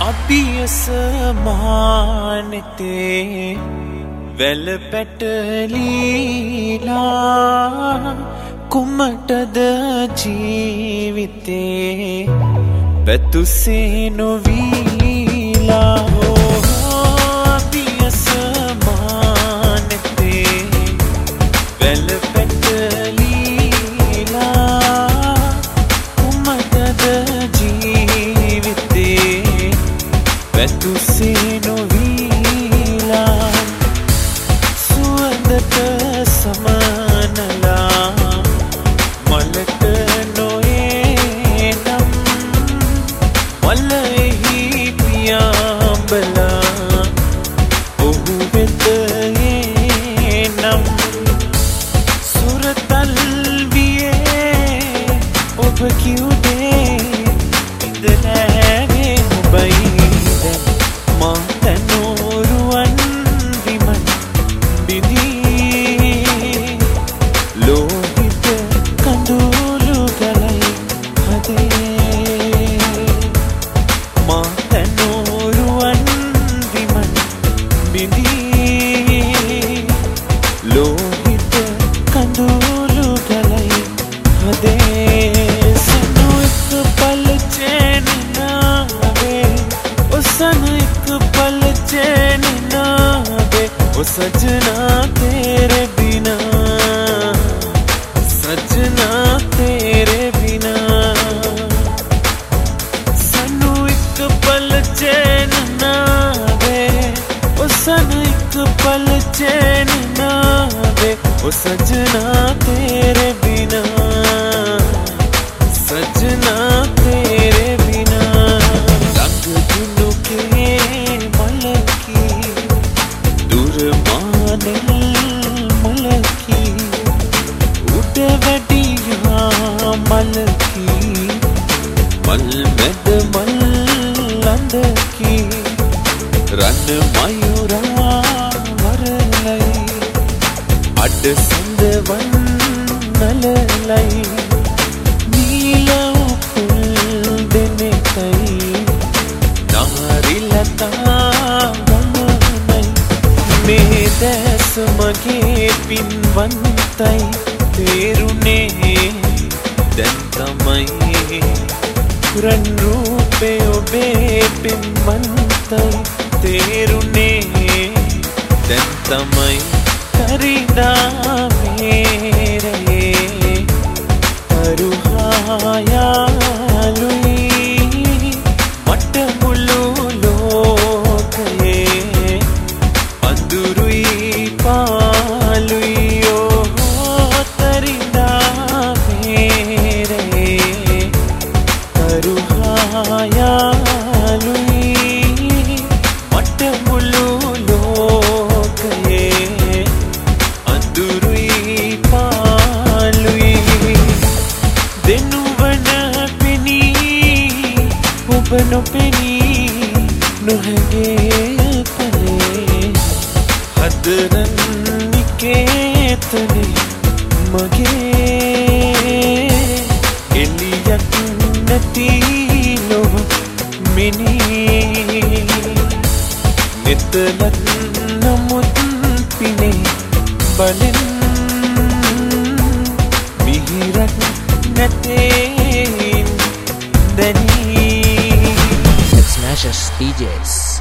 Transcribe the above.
අභියස මානෙතේ වැල පැටලීලා කුමටද ජීවිතේ පැතුසේ නොවීලා අභියස මානෙතේ වැල පැටලීලා කුමටද ජීවිතේ පැතුසේ නොවීලා සුවඳට සමානලා මලට නොයනම් මලෙහි පියාඹලා ඔහු වෙත එනම් සුරතල් වියේ ඔබ කිව්වේ ඉඳලෑවේ ඔබයි මාතනෝරුවන් විමන් බිඳී ලෝහිත කඳුළු ගලයි හදේ මාතනෝරුවන් විමන් බිඳී ලෝහිත කඳුළු ගලයි හදේ සනුවක පල චේනනාවේ ඔසනුවක पल चैन ना दे ओ सजना तेरे बिना सजना तेरे बिना सनु एक पल चैन ना दे ओ सनु एक पल चैन ना दे ओ सजना तेरे बिना सजना तेरे बिना रंग जुनू के मलकी उड़ वडिया मलकी मल में मल लंदकी रन मयूरा वरलई अड संदवन नललई नील फूल देने कई नारी लता මේ දැස මගේ පින්වන්තයි තේරුනේ දැන් තමයි රන් රූපේ ඔබේ පින්වන්තයි තේරුනේ දැන් තමයි කරිදා මේරේ අරුහායාලුයි මට මුළු ලෝකයේ अंदुरुई पालुई ओ तरिंदा मेरे करुहायालुई मट मुलु लोकये अंदुरुई पालुई देनुवन पेनी उबनो पेनी नुहगे हदरन निकेतने मगे एलियक नती लोह मिनी नितलत नमुत पिने बलन मिहिरक नतेन दनी Smashes DJs